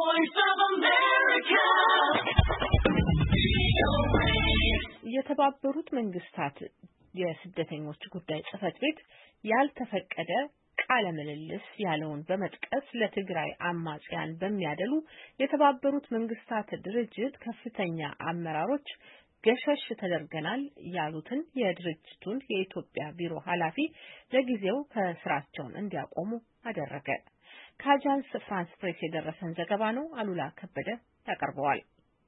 voice of America. የተባበሩት መንግስታት የስደተኞች ጉዳይ ጽሕፈት ቤት ያልተፈቀደ ቃለ ምልልስ ያለውን በመጥቀስ ለትግራይ አማጽያን በሚያደሉ የተባበሩት መንግስታት ድርጅት ከፍተኛ አመራሮች ገሸሽ ተደርገናል ያሉትን የድርጅቱን የኢትዮጵያ ቢሮ ኃላፊ ለጊዜው ከስራቸው እንዲያቆሙ አደረገ። ከአጃንስ ፍራንስ ፕሬስ የደረሰን ዘገባ ነው። አሉላ ከበደ ያቀርበዋል።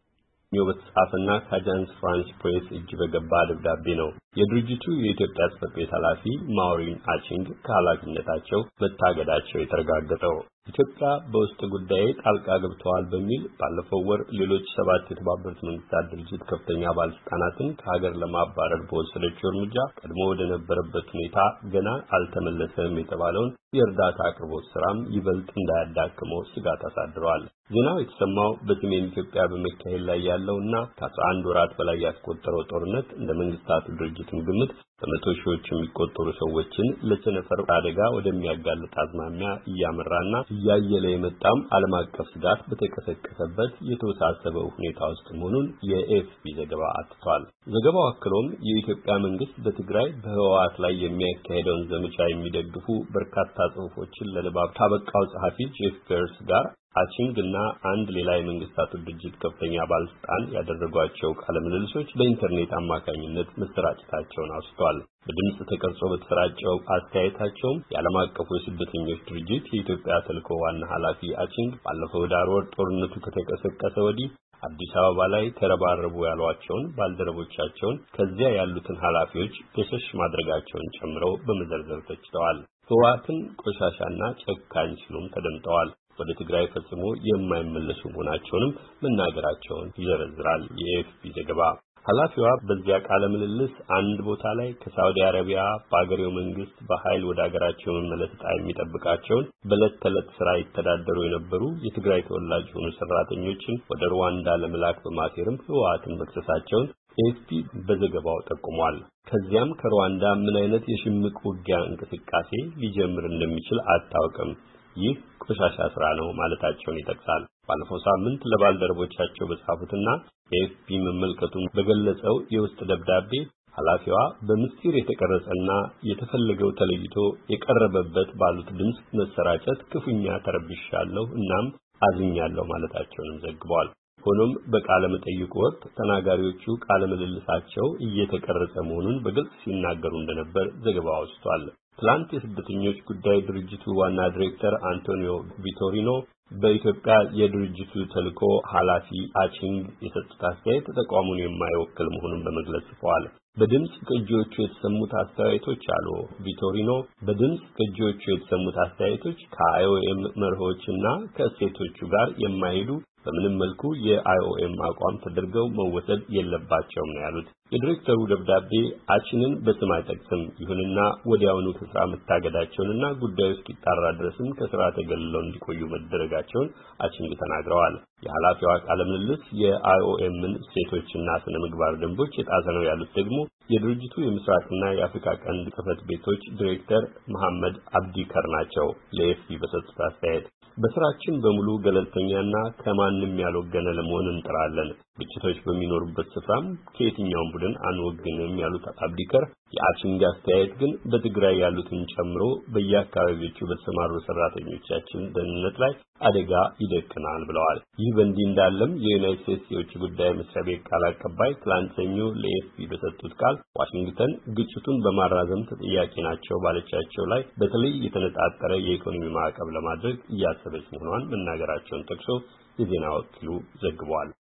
በተጻፈና ከአጃንስ ፍራንስ ፕሬስ እጅ በገባ ደብዳቤ ነው የድርጅቱ የኢትዮጵያ ጽሕፈት ቤት ኃላፊ ማውሪን አቺንግ ከኃላፊነታቸው መታገዳቸው የተረጋገጠው። ኢትዮጵያ በውስጥ ጉዳይ ጣልቃ ገብተዋል በሚል ባለፈው ወር ሌሎች 7 የተባበሩት መንግስታት ድርጅት ከፍተኛ ባለስልጣናትን ከሀገር ለማባረር በወሰደችው እርምጃ ቀድሞ ወደ ነበረበት ሁኔታ ገና አልተመለሰም የተባለውን የእርዳታ አቅርቦት ስራም ይበልጥ እንዳያዳክመው ስጋት አሳድሯል። ዜናው የተሰማው በሰሜን ኢትዮጵያ በመካሄድ ላይ ያለውና ከ11 ወራት በላይ ያስቆጠረው ጦርነት እንደ መንግስታቱ ድርጅትም ግምት በመቶ ሺዎች የሚቆጠሩ ሰዎችን ለቸነፈር አደጋ ወደሚያጋልጥ አዝማሚያ እያመራና እያየለ የመጣም ዓለም አቀፍ ስጋት በተቀሰቀሰበት የተወሳሰበው ሁኔታ ውስጥ መሆኑን የኤፍፒ ዘገባ አትቷል። ዘገባው አክሎም የኢትዮጵያ መንግስት በትግራይ በህወሓት ላይ የሚያካሄደውን ዘመቻ የሚደግፉ በርካታ ጽሑፎችን ለንባብ ካበቃው ጸሐፊ ጄፍ ፒየርስ ጋር አቺንግ እና አንድ ሌላ የመንግስታቱ ድርጅት ከፍተኛ ባለስልጣን ያደረጓቸው ቃለ ምልልሶች በኢንተርኔት አማካኝነት መሰራጨታቸውን አውስቷል። በድምጽ ተቀርጾ በተሰራጨው አስተያየታቸውም የዓለም አቀፉ የስደተኞች ድርጅት የኢትዮጵያ ተልዕኮ ዋና ኃላፊ አቺንግ ባለፈው ዳር ወር ጦርነቱ ከተቀሰቀሰ ወዲህ አዲስ አበባ ላይ ተረባረቡ ያሏቸውን ባልደረቦቻቸውን ከዚያ ያሉትን ኃላፊዎች ገሸሽ ማድረጋቸውን ጨምረው በመዘርዘር ተችተዋል። ህወሓትን ቆሻሻና ጨካኝ ሲሉም ተደምጠዋል። ወደ ትግራይ ፈጽሞ የማይመለሱ መሆናቸውንም መናገራቸውን ይዘረዝራል የኤፍፒ ዘገባ። ኃላፊዋ በዚያ ቃለ ምልልስ አንድ ቦታ ላይ ከሳውዲ አረቢያ በአገሬው መንግስት በኃይል ወደ አገራቸው መመለስ ዕጣ የሚጠብቃቸውን በዕለት ተዕለት ስራ ይተዳደሩ የነበሩ የትግራይ ተወላጅ የሆኑ ሰራተኞችን ወደ ሩዋንዳ ለመላክ በማሴርም ህወሓትን መክሰሳቸውን ኤፍፒ በዘገባው ጠቁሟል። ከዚያም ከሩዋንዳ ምን አይነት የሽምቅ ውጊያ እንቅስቃሴ ሊጀምር እንደሚችል አታውቅም፣ ይህ ቆሻሻ ስራ ነው ማለታቸውን ይጠቅሳል። ባለፈው ሳምንት ለባልደረቦቻቸው በጻፉትና ኤፍፒ መመልከቱን በገለጸው የውስጥ ደብዳቤ ኃላፊዋ በምስጢር የተቀረጸና የተፈለገው ተለይቶ የቀረበበት ባሉት ድምጽ መሰራጨት ክፉኛ ተረብሻለሁ እናም አዝኛለሁ ማለታቸውንም ዘግቧል። ሆኖም በቃለ መጠይቁ ወቅት ተናጋሪዎቹ ቃለ ምልልሳቸው እየተቀረጸ መሆኑን በግልጽ ሲናገሩ እንደነበር ዘገባው አውስቷል። ትላንት የስደተኞች ጉዳይ ድርጅቱ ዋና ዲሬክተር አንቶኒዮ ቪቶሪኖ በኢትዮጵያ የድርጅቱ ተልዕኮ ኃላፊ አቺንግ የሰጡት አስተያየት ተቋሙን የማይወክል መሆኑን በመግለጽ ጽፈዋል። በድምጽ ቅጂዎቹ የተሰሙት አስተያየቶች አሉ ቪቶሪኖ በድምጽ ቅጂዎቹ የተሰሙት አስተያየቶች ከአይኦኤም መርሆችና ከእሴቶቹ ጋር የማይሄዱ በምንም መልኩ የአይኦኤም አቋም ተደርገው መወሰድ የለባቸውም ነው ያሉት። የዲሬክተሩ ደብዳቤ አቺንን በስም አይጠቅስም። ይሁንና ወዲያውኑ ከስራ መታገዳቸውንና ጉዳዩ እስኪጣራ ድረስም ከስራ ተገልለው እንዲቆዩ መደረጋቸውን አቺንግ ተናግረዋል። የኃላፊዋ ቃለ ምልልስ የአይኦኤምን እሴቶችና ስነ ምግባር ደንቦች የጣሰ ነው ያሉት ደግሞ የድርጅቱ የምስራቅና የአፍሪካ ቀንድ ጽሕፈት ቤቶች ዲሬክተር መሐመድ አብዲከር ናቸው። ለኤፍፒ በሰጡት አስተያየት በስራችን በሙሉ ገለልተኛና ከማንም ያልወገነ ለመሆን እንጥራለን። ግጭቶች በሚኖሩበት ስፍራም ከየትኛውም ቡድን አንወግንም ያሉት አብዲከር የአቺንግ አስተያየት ግን በትግራይ ያሉትን ጨምሮ በየአካባቢዎቹ በተሰማሩ ሰራተኞቻችን ደህንነት ላይ አደጋ ይደቅናል ብለዋል። ይህ በእንዲህ እንዳለም የዩናይትድ ስቴትስ የውጭ ጉዳይ መስሪያ ቤት ቃል አቀባይ ትላንት ሰኞ ለኤፍፒ በሰጡት ቃል ዋሽንግተን ግጭቱን በማራዘም ተጠያቂ ናቸው ባለቻቸው ላይ በተለይ የተነጣጠረ የኢኮኖሚ ማዕቀብ ለማድረግ እያሰበች መሆኗን መናገራቸውን ጠቅሶ የዜና ወኪሉ ዘግቧል።